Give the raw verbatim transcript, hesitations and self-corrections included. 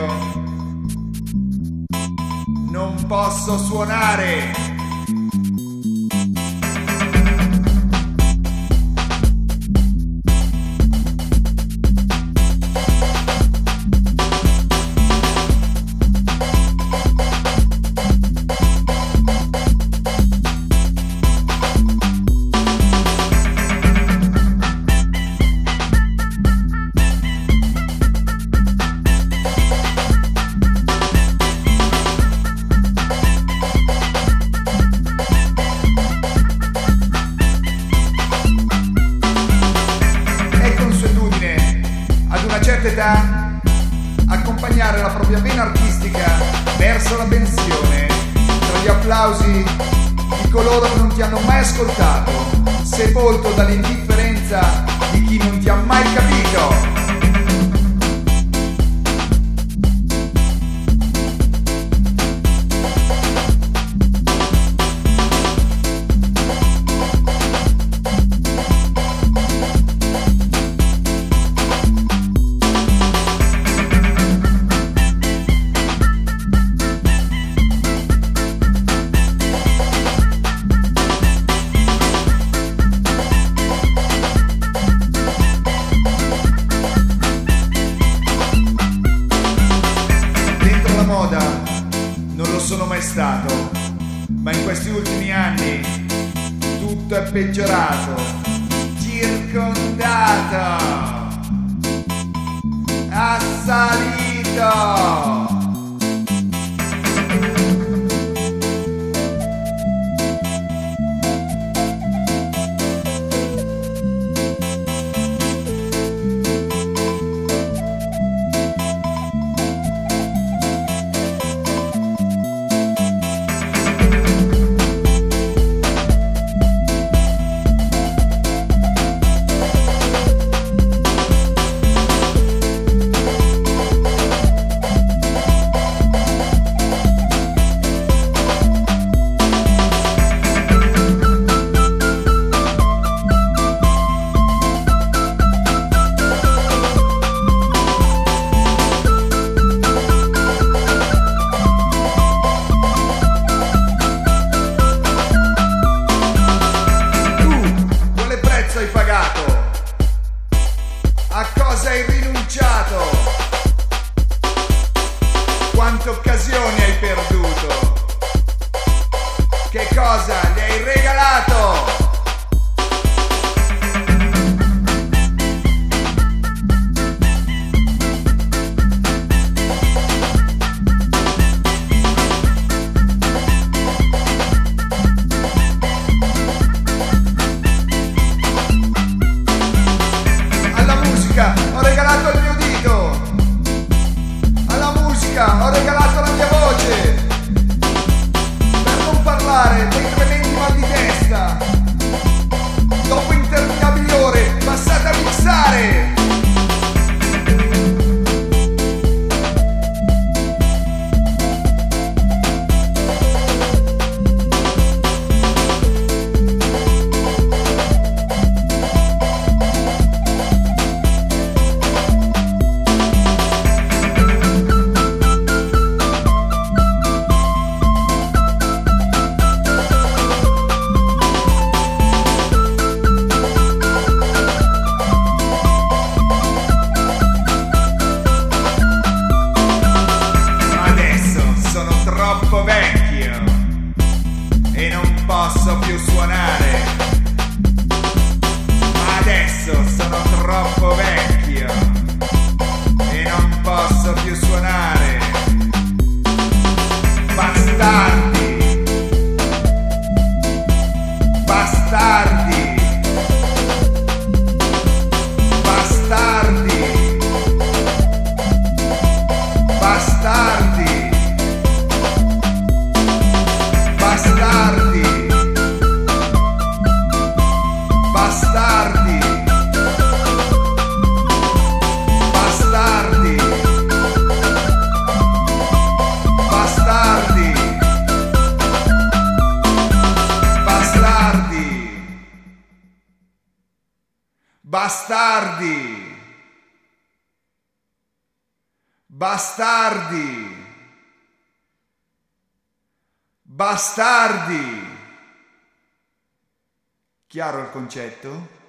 vecchio, non posso suonare. Accompagnare la propria vena artistica verso la pensione tra gli applausi di coloro che non ti hanno mai ascoltato, sepolto dall'indifferenza di chi non ti ha mai capito. Non lo sono mai stato, ma in questi ultimi anni tutto è peggiorato, circondato, assalito. A cosa hai rinunciato? Quante occasioni hai perduto? Che cosa gli hai regalato? Ho regalato il mio dito, alla musica ho regalato la mia voce, per non parlare dei tremendi mal di testa, dopo interminabili ore passate a mixare. Troppo vecchio e non posso più suonare, ma adesso sono troppo vecchio e non posso più suonare. Bastardi, bastardi, bastardi, bastardi. Bastardi, bastardi, bastardi, bastardi, bastardi, bastardi, Bastardi! Bastardi! Chiaro il concetto?